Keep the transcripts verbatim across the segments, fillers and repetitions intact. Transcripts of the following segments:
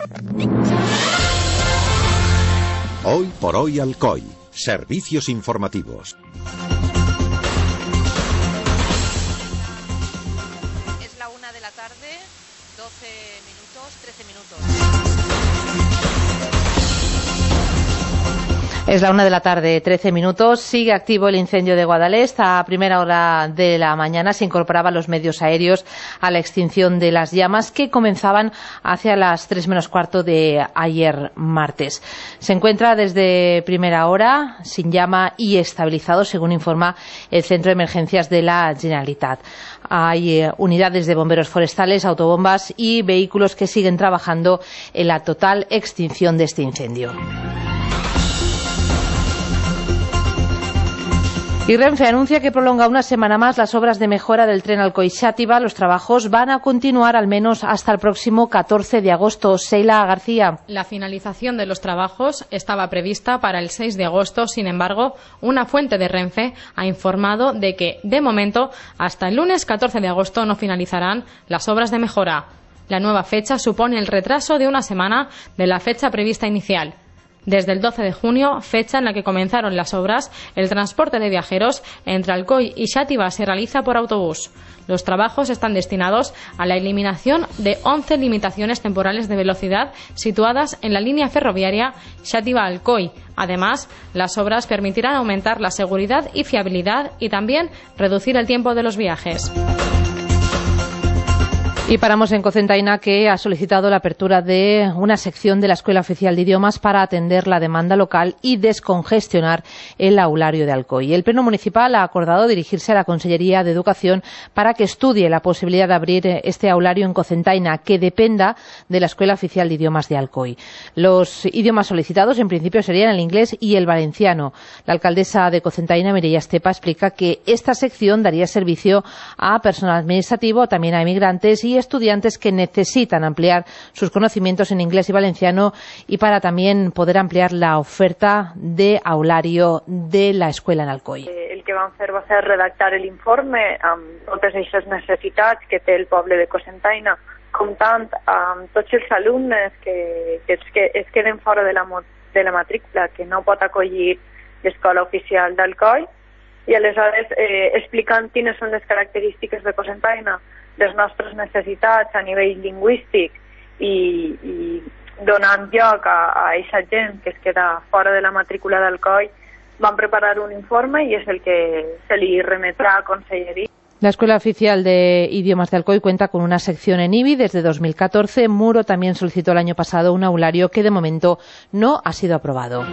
Hoy por hoy Alcoy. Servicios informativos. Es la una de la tarde, doce minutos, trece minutos. Es la una de la tarde, trece minutos. Sigue activo el incendio de Guadalest. A primera hora de la mañana se incorporaban los medios aéreos a la extinción de las llamas que comenzaban hacia las tres menos cuarto de ayer martes. Se encuentra desde primera hora sin llama y estabilizado, según informa el Centro de Emergencias de la Generalitat. Hay eh, unidades de bomberos forestales, autobombas y vehículos que siguen trabajando en la total extinción de este incendio. Y Renfe anuncia que prolonga una semana más las obras de mejora del tren Alcoy-Xàtiva. Los trabajos van a continuar al menos hasta el próximo catorce de agosto. Sheila García. La finalización de los trabajos estaba prevista para el seis de agosto. Sin embargo, una fuente de Renfe ha informado de que, de momento, hasta el lunes catorce de agosto no finalizarán las obras de mejora. La nueva fecha supone el retraso de una semana de la fecha prevista inicial. Desde el doce de junio, fecha en la que comenzaron las obras, el transporte de viajeros entre Alcoy y Xàtiva se realiza por autobús. Los trabajos están destinados a la eliminación de once limitaciones temporales de velocidad situadas en la línea ferroviaria Xàtiva-Alcoy. Además, las obras permitirán aumentar la seguridad y fiabilidad y también reducir el tiempo de los viajes. Y paramos en Cocentaina, que ha solicitado la apertura de una sección de la Escuela Oficial de Idiomas para atender la demanda local y descongestionar el aulario de Alcoy. El Pleno Municipal ha acordado dirigirse a la Consellería de Educación para que estudie la posibilidad de abrir este aulario en Cocentaina, que dependa de la Escuela Oficial de Idiomas de Alcoy. Los idiomas solicitados, en principio, serían el inglés y el valenciano. La alcaldesa de Cocentaina, Mireia Estepa, explica que esta sección daría servicio a personal administrativo, también a emigrantes y estudiantes que necesitan ampliar sus conocimientos en inglés y valenciano, y para también poder ampliar la oferta de aulario de la escuela en Alcoy. El que vam fer va ser redactar l'informe amb totes aquestes necessitats que té el poble de Cocentaina, comptant amb tots els alumnes que, que, es, que es queden fora de la, de la matrícula, que no pot acollir l'escola oficial d'Alcoy, i aleshores eh, explicant quines són les característiques de Cocentaina, les nostres necessitats a nivell lingüístic i, i donant lloc a aquesta gent que es queda fora de la matrícula d'Alcoy, van preparar un informe y es el que se li remetrà a Consellería. La Escuela Oficial de Idiomas de Alcoy cuenta con una sección en I B I desde dos mil catorce. Muro también solicitó el año pasado un aulario que de momento no ha sido aprobado.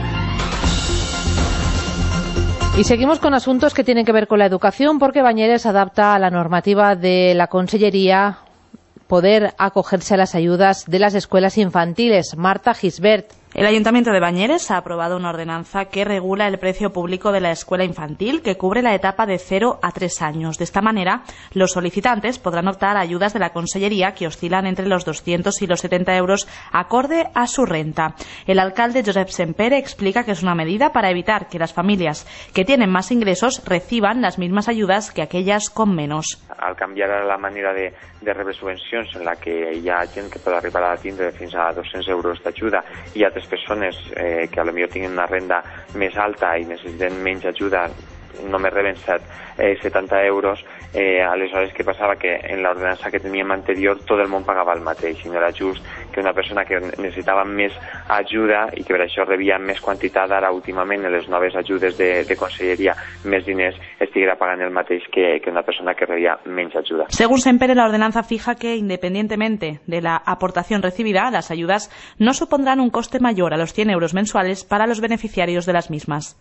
Y seguimos con asuntos que tienen que ver con la educación, porque Bañeres adapta a la normativa de la Consellería poder acogerse a las ayudas de las escuelas infantiles. Marta Gisbert. El Ayuntamiento de Bañeres ha aprobado una ordenanza que regula el precio público de la escuela infantil, que cubre la etapa de cero a tres años. De esta manera, los solicitantes podrán optar a ayudas de la Consellería que oscilan entre los doscientos y los setenta euros acorde a su renta. El alcalde Josep Sempere explica que es una medida para evitar que las familias que tienen más ingresos reciban las mismas ayudas que aquellas con menos. Al canviar la manera de, de rebre subvencions, en la que hi ha gent que pot arribar a tindre fins a dos-cents euros d'ajuda i altres persones eh, que a lo millor tinguin una renda més alta i necessiten menys ajuda, només reben setanta euros, eh, aleshores què passava? Que en l'ordenança que teníem anterior tot el món pagava el mateix, i no era just que una persona que necessitava més ajuda i que per això rebia més quantitat, ara últimament en les noves ajudes de, de conselleria, més diners, estiguera pagant el mateix que, que una persona que rebia menys ajuda. Según Sempere, la ordenanza fija que, independientemente de la aportación recibida, las ayudas no supondrán un coste mayor a los cien euros mensuales para los beneficiarios de las mismas.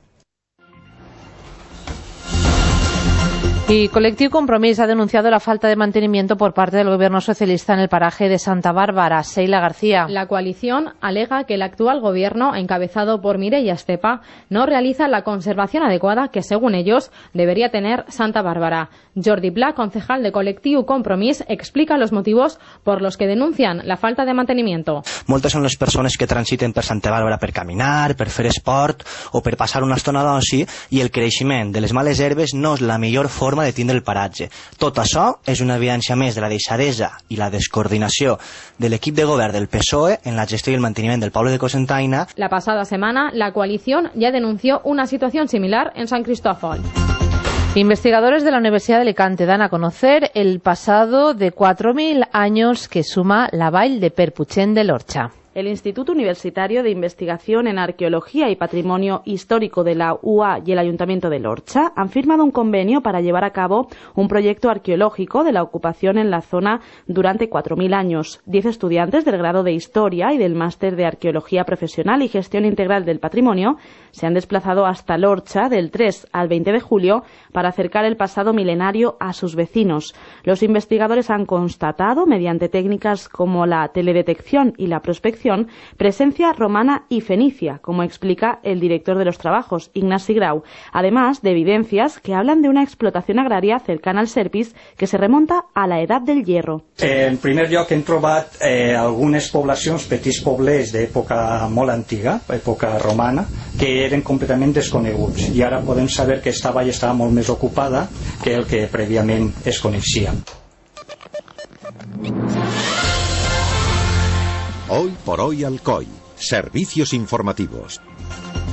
Y Colectivo Compromís ha denunciado la falta de mantenimiento por parte del gobierno socialista en el paraje de Santa Bárbara. Sheila García. La coalición alega que el actual gobierno, encabezado por Mireia Estepa, no realiza la conservación adecuada que, según ellos, debería tener Santa Bárbara. Jordi Pla, concejal de Colectivo Compromís, explica los motivos por los que denuncian la falta de mantenimiento. Moltes són les persones que transiten per Santa Bàrbara per caminar, per fer esport o per passar una estona d'oci, i el creixement de les males herbes no és la millor forma forma de tindre el paratge. Tot això és una evidència més de la deixadesa i la descoordinació de l'equip de govern del P S O E en la gestió i el manteniment del poble de Cocentaina. La pasada semana, la coalición ya denunció una situación similar en San Cristóbal. Investigadores de la Universidad de Alicante dan a conocer el pasado de cuatro mil años que suma la Vall de Perpuchén de l'Orxa. El Instituto Universitario de Investigación en Arqueología y Patrimonio Histórico de la U A y el Ayuntamiento de l'Orxa han firmado un convenio para llevar a cabo un proyecto arqueológico de la ocupación en la zona durante cuatro mil años. Diez estudiantes del grado de Historia y del Máster de Arqueología Profesional y Gestión Integral del Patrimonio se han desplazado hasta l'Orxa del tres al veinte de julio para acercar el pasado milenario a sus vecinos. Los investigadores han constatado, mediante técnicas como la teledetección y la prospección, presencia romana y fenicia, como explica el director de los trabajos, Ignasi Grau, además de evidencias que hablan de una explotación agraria cercana al Serpis que se remonta a la Edad del Hierro. En primer lloc hem trobat eh, algunes poblacions, petits poblets d'època molt antiga, època romana, que eren completament desconeguts, i ara podem saber que esta vall estava molt més ocupada que el que prèviament es coneixia. Hoy por hoy Alcoy. Servicios informativos.